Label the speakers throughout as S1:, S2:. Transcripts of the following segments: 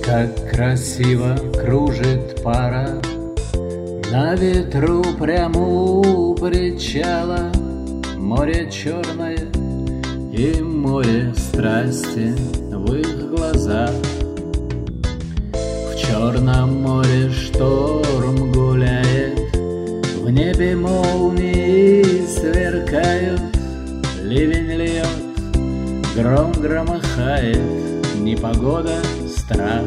S1: Как красиво кружит пара на ветру прямо у причала. Море черное и море страсти в их глазах. В черном море шторм гуляет, в небе молнии сверкают, ливень льет, гром громыхает, непогода — страх.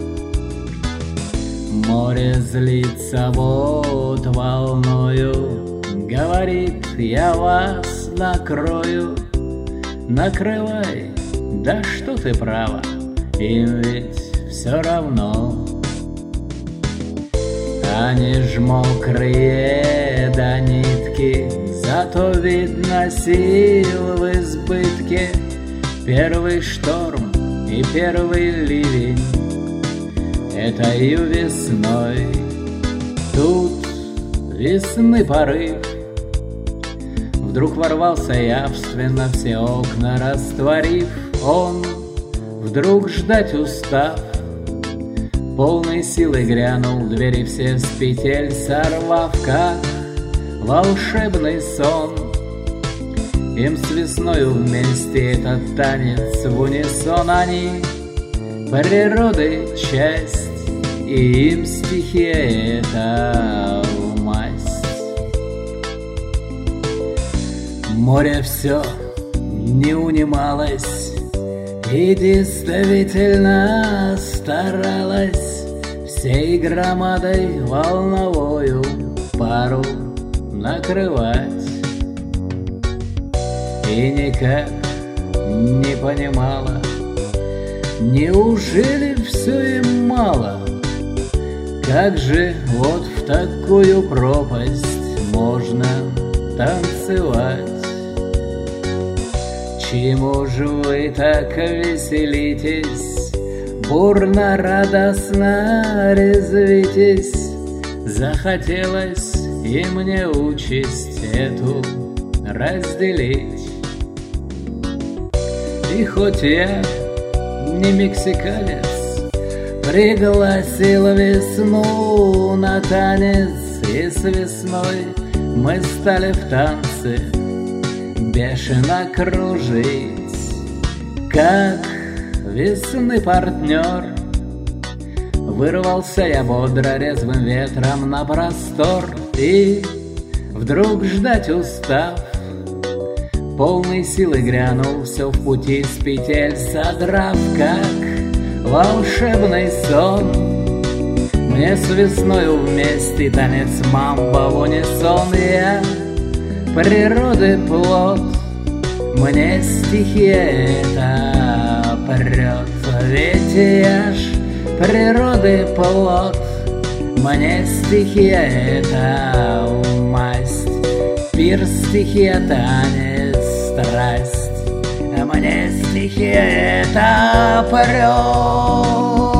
S1: Море злится вот волною, говорит: я вас накрою. Накрывай, да что ты права, им ведь все равно. Они ж мокрые до нитки, зато видно сил в избытке. Первый шторм и первый ливень — этою весной. Тут весны порыв вдруг ворвался явственно, все окна растворив. Он, вдруг ждать устав, полной силой грянул, двери все с петель сорвав, как волшебный сон. Им с весною вместе этот танец в унисон. Они природы часть, и им стихия эта масть. Море все не унималось и действительно старалась всей громадой волновою пару накрывать. И никак не понимала, неужели все им мало? Как же вот в такую пропасть можно танцевать? Чему же вы так веселитесь, бурно, радостно резвитесь? Захотелось и мне участь эту разделить. И хоть я не мексиканец, пригласил весну на танец, и с весной мы стали в танце бешено кружить. Как весны партнер, вырвался я бодро резвым ветром на простор. И вдруг ждать устав, полной силы грянул, все в пути с петель содрав, как волшебный сон. Мне с весною вместе танец мамба в унисон. Я природы плод, мне стихия эта прет. Ведь я ж природы плод, мне стихия эта масть. Пир, стихия, танец, страсть, мне стихия эта прет.